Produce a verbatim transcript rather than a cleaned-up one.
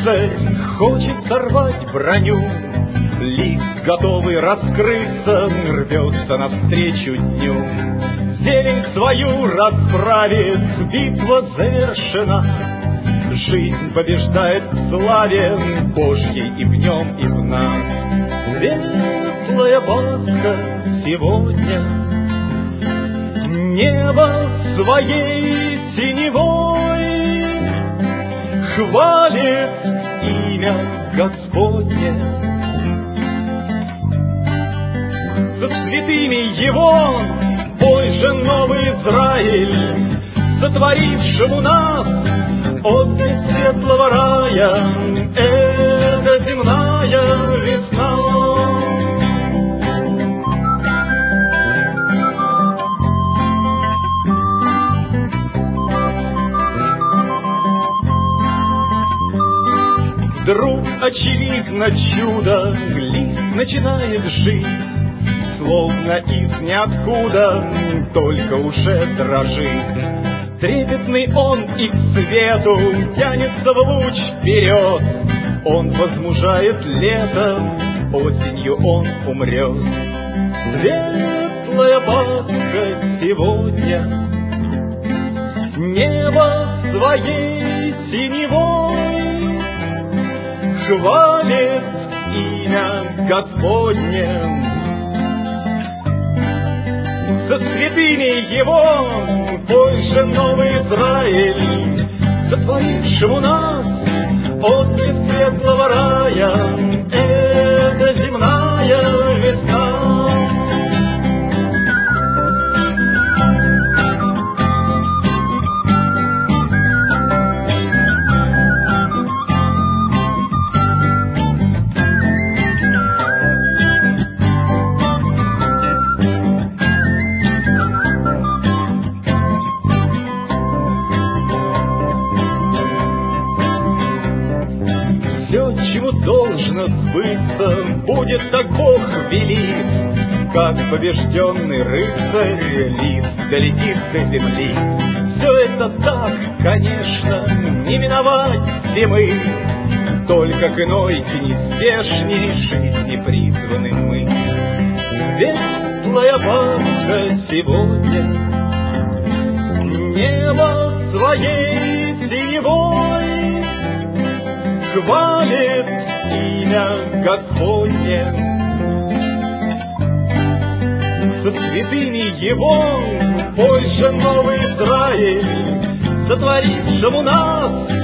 рыцарь хочет сорвать броню, лист, готовый раскрыться, рвется навстречу дню. Зелень свою расправит, битва завершена, жизнь побеждает в славе Божьей и в нем, и в нас. Светлая Пасха сегодня, небо своей синевой хвалит имя Господне. За святыми Его бой же новый Израиль, сотворившему нас от светлого рая, это земная весна. Вдруг очевидно чудо, лист начинает жить, словно из ниоткуда, только уже дрожит. Трепетный он и к свету тянется в луч вперед. Он возмужает летом, осенью он умрет. Светлая Пасха сегодня, небо своей синевой хвалит имя Господне. За святыми Его бой же новый Израиль, сотворившему нас от светлого рая, это земная весна. Должно сбыться, будет так Бог велит, как побежденный рыцарь лист долетит до земли. Все это так, конечно, не миновать зимы, только к иной и неспешней жизни призваны мы. Светлая Пасха сегодня, небо своей синевой хвалит имя Господне. Со святыми Его бой же новый Израиль, сотворившему нас